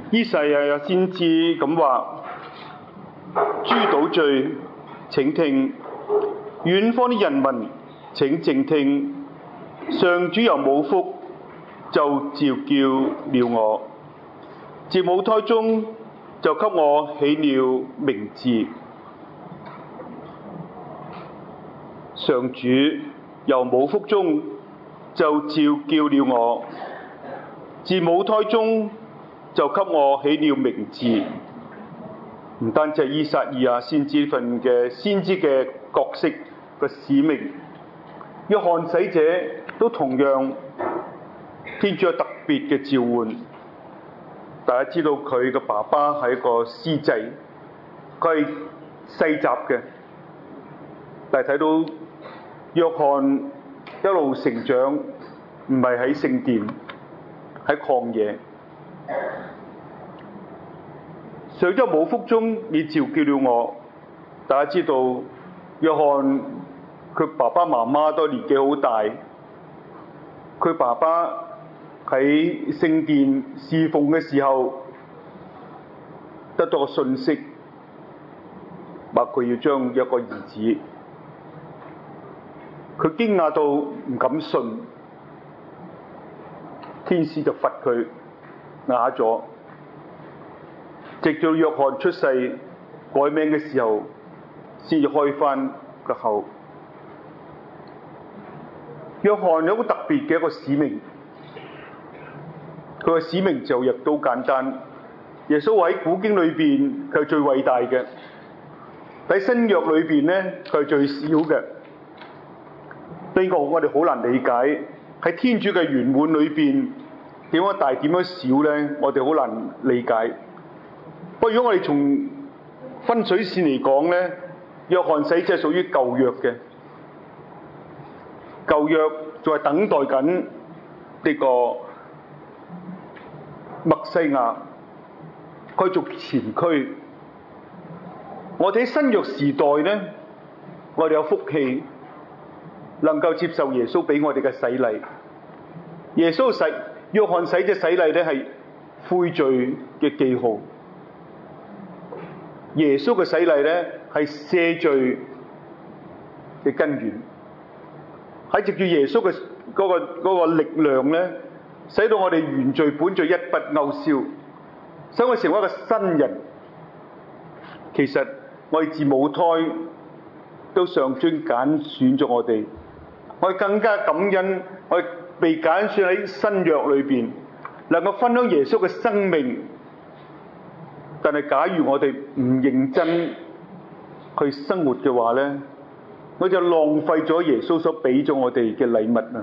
依撒有先知咁話：諸島嶼請聽，遠方的人民請靜聽，上主由母腹就召叫了我，自母胎中就給我起了名字。上主由母腹中就召叫了我，自母胎中就給我起了名字。唔單止係依撒意亞先知份嘅先知嘅角色個使命，約翰洗者都同樣天主有特別嘅召喚。大家知道佢嘅爸爸係一個司祭，佢係世襲嘅，但係睇到約翰一路成長，唔係喺聖殿，喺曠野。上主母腹中已召叫了我。大家知道約翰佢爸爸媽媽都年紀好大，佢爸爸喺聖殿侍奉嘅時候得到個訊息，話佢要將一個兒子，佢驚訝到唔敢信，天使就罰佢啞咗。直到約翰出世改名嘅時候，先至開返個口。約翰有一個特別嘅一個使命，佢嘅使命就亦都簡單。耶穌喺古經裏邊佢係最偉大嘅，喺新約裏邊咧佢係最小嘅。呢個我哋好難理解，喺天主嘅圓滿裏邊點樣大點樣小咧，我哋好難理解。不過如果我哋從分水線嚟講咧，約翰洗者係屬於舊約嘅，舊約仲係等待緊呢個默西亞，佢做前驅。我哋喺新約時代咧，我哋有福氣能夠接受耶穌俾我哋嘅洗禮。耶穌約翰洗者洗禮咧係悔罪嘅記號。耶穌嘅洗禮咧係赦罪嘅根源，喺藉住耶穌嘅嗰個力量咧，使到我哋原罪本罪一筆勾銷，使我哋成為一個新人。其實我哋自母胎都上尊揀選咗我哋，我哋更加感恩，我哋被揀選喺新約裏邊，能夠分享耶穌嘅生命。但係假如我哋唔認真去生活嘅話咧，我就浪費咗耶穌所俾咗我哋嘅禮物啊！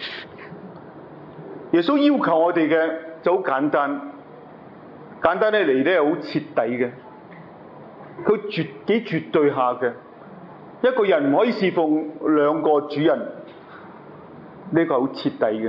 耶穌要求我哋嘅就好簡單，簡單咧嚟咧係好徹底嘅，佢幾絕對下嘅。一個人唔可以侍奉兩個主人，呢個好徹底嘅。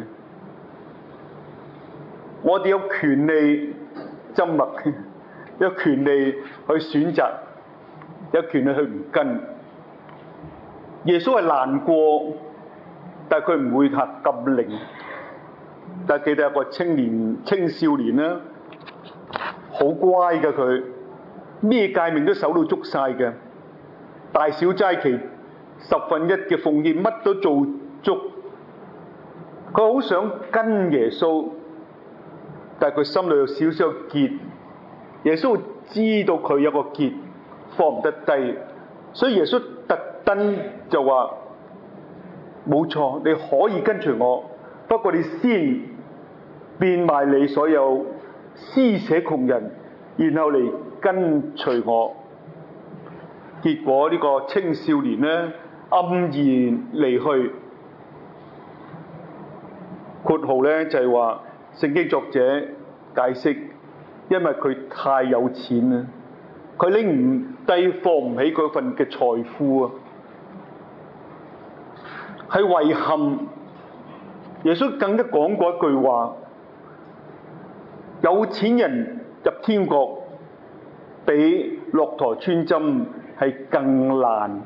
我哋有權利緘默，有權利去選擇，有權利去唔跟。耶穌係難過，但係佢唔會下禁令。但係記得有個青少年啦，好乖嘅佢，咩誡命都守到足晒嘅，大小齋期1/10嘅奉獻乜都做足。佢好想跟耶穌，但係佢心裏有少少結。耶穌知道佢有個結放唔得低，所以耶穌特登就話：冇錯，你可以跟隨我，不過你先變賣你所有，施捨窮人，然後嚟跟隨我。結果呢個青少年呢，黯然離去。括號呢就係話聖經作者解釋，因為佢太有錢啦，佢拎唔低放唔起嗰份嘅財富啊，係遺憾。耶穌更加講過一句話：有錢人入天國比駱駝穿針係更難。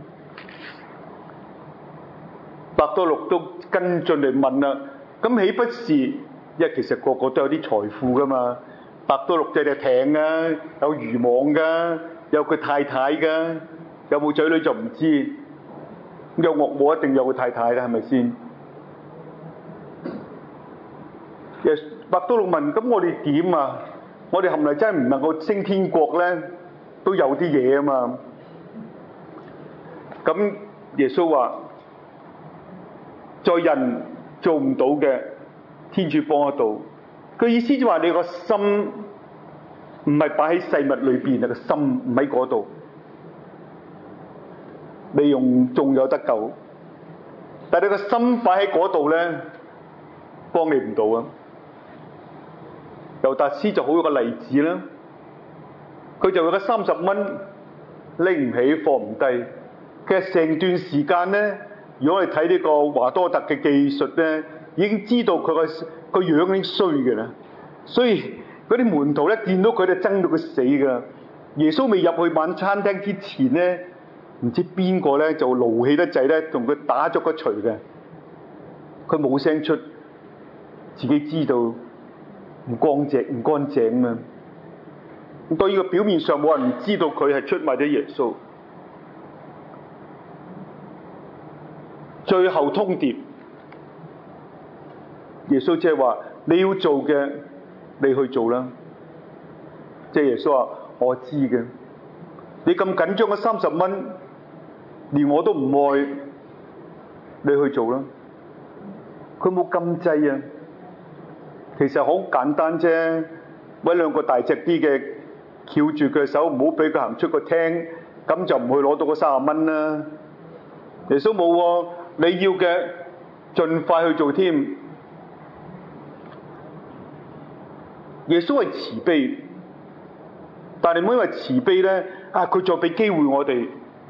伯多祿都跟進嚟問啦，咁豈不是？因為其實個個都有啲財富噶嘛， 白都綠隻艇啊，有漁網㗎，有佢太太㗎，有冇仔女就唔知。有岳母一定有個太太啦，係咪先？白都綠問：咁我哋點啊？我哋係咪真係唔能夠升天國咧？都有啲嘢啊嘛。咁耶穌話：在人做唔到嘅，天主幫得到。佢意思就話你個心唔係擺喺世物裏邊啊，個心唔喺嗰度。你用仲有得救，但係你個心擺喺嗰度咧，幫你唔到啊！猶達斯就好一個例子啦，佢就為咗30蚊拎唔起放唔低。其實成段時間咧，如果我哋睇呢個華多特嘅技術咧，已經知道佢個樣已經衰嘅啦。所以嗰啲門徒咧見到佢就憎到佢死㗎。耶穌未入去晚餐廳之前咧，唔知邊個咧就勞氣得滯咧，同佢打咗個錘嘅。佢冇聲出，自己知道唔乾淨嘛。咁當然個表面上冇人知道佢係出賣咗耶穌。最後通牒，耶穌即係話你要做嘅，你去做啦。即係耶穌話我知嘅，你咁緊張嘅30蚊，連我都唔愛，你去做啦。佢冇禁制啊，其實好簡單啫，揾2個大隻啲嘅翹住佢手，唔好俾佢行出個廳，咁就唔會攞到嗰30蚊啦。耶穌冇喎，你要嘅盡快去做添。耶穌係慈悲，但係唔好因為慈悲咧，佢再俾機會我哋，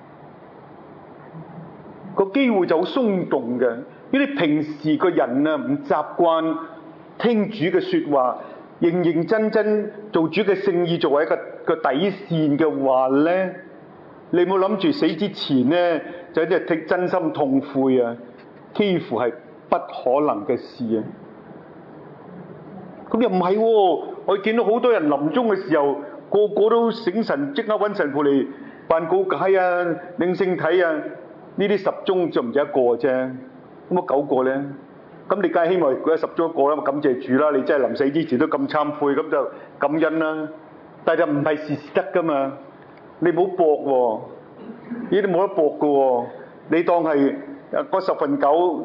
個機會就好鬆動嘅。呢啲平時個人啊唔習慣聽主嘅説話，認認真真做主嘅聖意作為一個底線嘅話咧，你冇諗住死之前咧就即係真心痛悔啊，幾乎係不可能嘅事啊！咁又唔係喎，我見到好多人臨終嘅時候，個個都醒神，即刻揾神父嚟辦告解啊、領聖體啊，呢啲10宗就唔止1個啫，咁啊9個咧，咁你梗係希望佢係10宗1個啦，感謝主啦！你真係臨死之前都咁懺悔，咁就感恩啦。但係就唔係事事得噶嘛，你唔好搏喎，呢啲冇得搏噶喎，你當係嗰9/10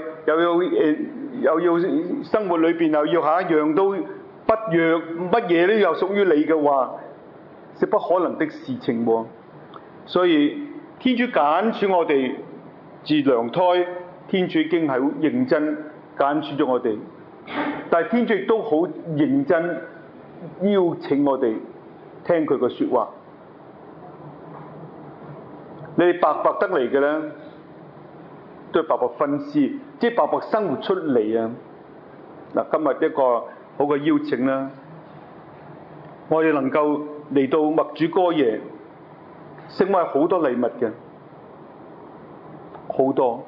又要生活裏邊又要下一樣都不若乜嘢都又屬於你嘅話，係不可能的事情喎。所以天主揀選我哋自娘胎，天主已經係好認真揀選咗我哋，但係天主亦都好認真邀請我哋聽佢嘅説話。你哋白白得嚟嘅咧，都係白白分施，即係白白生活出嚟啊！嗱，今日一個好嘅邀請啦，我哋能夠嚟到默主哥耶，成為好多禮物嘅，好多。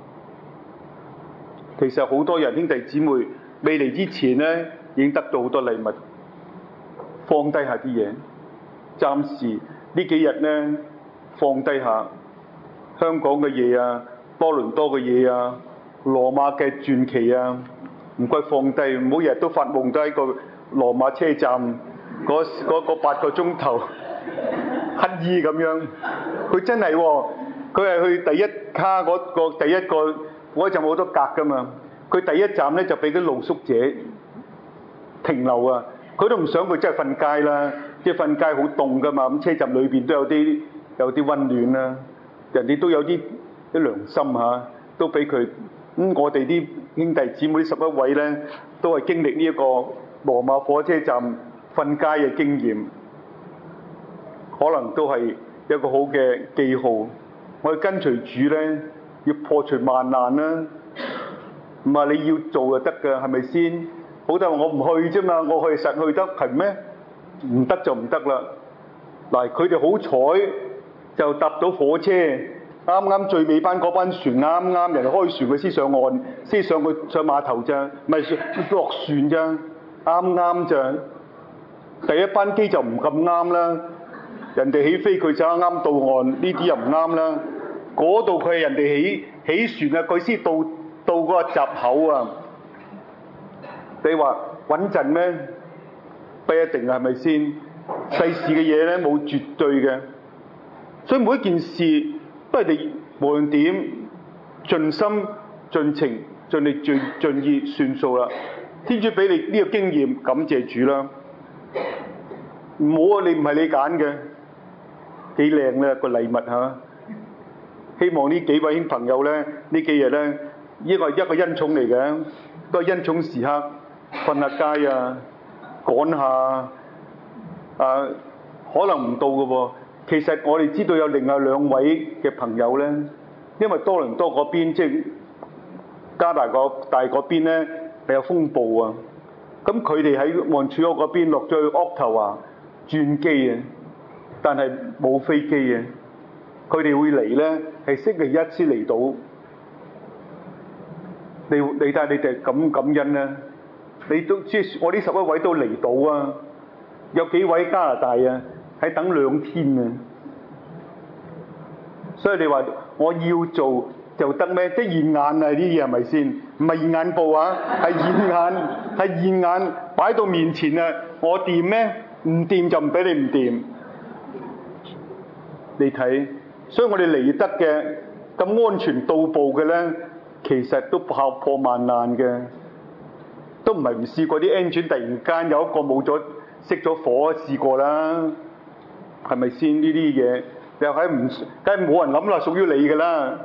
其實好多人兄弟姊妹未嚟之前咧，已經得到好多禮物，放低下啲嘢，暫時呢幾日咧放低下香港嘅嘢啊，多倫多嘅嘢啊，羅馬嘅傳奇啊，唔該放低，唔好日日都發夢都喺個羅馬車站嗰8個鐘頭乞衣咁樣。佢真係喎，佢係去第一卡第一個嗰陣好多格噶嘛。佢第一站咧就俾啲露宿者停留啊，佢都唔想佢真係瞓街啦，即係瞓街好凍噶嘛。咁車站裏邊都有啲溫暖啦，人哋都有啲良心嚇，都俾佢。我哋啲兄弟姊妹11位咧，都係經歷呢一個羅馬火車站瞓街嘅經驗，可能都係一個好嘅記號。我哋跟隨主咧，要破除萬難啦，唔係你要做就得㗎，係咪先？好多人話我唔去啫嘛，我去實去得係咩？唔得就唔得啦。嗱，佢哋好彩就搭到火車。啱啱最尾班嗰班船啱人哋開船，佢先上岸，先上碼頭咋，咪落船咋，啱咋。 第一班機就唔咁啱啦，人哋起飛佢就啱啱到岸，呢啲又唔啱啦。嗰度佢係人哋起船啊，佢先到嗰個閘口啊。你話穩陣咩？不一定係咪先？世事嘅嘢咧冇絕對嘅，所以每一件事都係你無論點盡心盡情盡力盡意算數啦。天主俾你呢個經驗，感謝主啦。唔好啊！你唔係你揀嘅，幾靚咧個禮物嚇！希望呢幾位兄朋友咧，呢幾日咧，呢個係一個恩寵嚟嘅，都係恩寵時刻，瞓下街啊，趕下可能唔到嘅喎。其實我哋知道有另外兩位嘅朋友咧，因為多倫多嗰邊即係加拿大嗰邊咧係有風暴啊，咁佢哋喺蒙特利爾嗰邊落咗去Ottawa轉機啊，但係冇飛機啊。佢哋會嚟咧，係星期一先嚟到。你睇下你哋感唔感恩咧？你都即係我呢11位都嚟到啊！有幾位加拿大啊，係等2天啊！所以你話我要做就得咩？即係現眼啊！呢啲嘢係咪先？唔係現眼報啊，係現眼擺到面前啊！我掂咩？唔掂就唔俾你唔掂。你睇。所以我哋嚟得嘅咁安全到步嘅咧，其實都爆破萬難嘅，都唔係唔試過啲 engine 突然間有一個冇咗熄咗火試過啦，係咪先？呢啲嘢又係唔梗係冇人諗啦，屬於你㗎啦，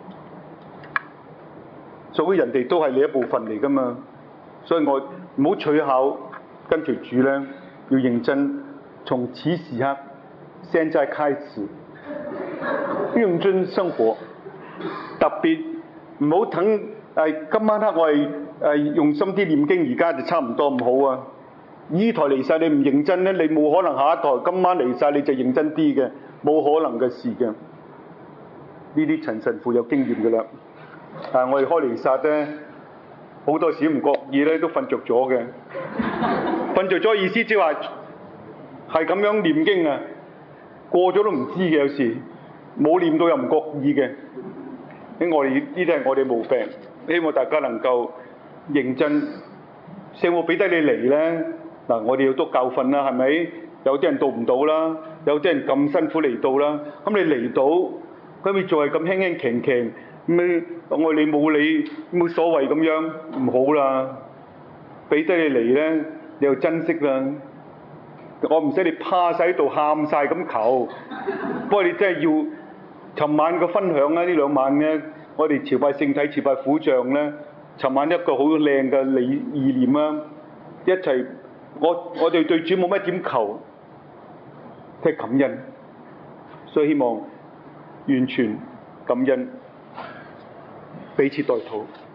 屬於人哋都係你一部分嚟㗎嘛，所以我唔好取巧，跟隨主咧要認真，從此時刻現在開始。認真生活，特別唔好等今晚黑我係用心啲念經，而家就差唔多唔好啊！依台嚟晒你唔認真咧，你冇可能下一台今晚嚟晒你就認真啲嘅，冇可能嘅事嘅。呢啲陳神父有經驗㗎啦。我哋開彌撒咧，好多時唔覺意咧都瞓着咗嘅，瞓着咗意思即係話係咁樣念經啊，過咗都唔知嘅有時。冇念到又唔覺意嘅，我哋呢啲係我哋毛病，希望大家能夠認真。聖母俾得你嚟咧，嗱我哋要多教訓啦，係咪？有啲人到唔到啦，有啲人咁辛苦嚟到啦，咁你嚟到，咁你仲係咁輕輕騎騎，咁我哋冇理冇所謂咁樣，唔好啦。俾得你嚟咧，你要珍惜啦。我唔使你趴晒喺度喊晒咁求，不過你真係要。尋晚嘅分享咧，呢2晚咧，我哋朝拜聖體、朝拜苦像咧，尋晚一個好靚嘅意念啊！一齊，我哋對主冇乜點求，即係感恩，所以希望完全感恩，彼此代禱。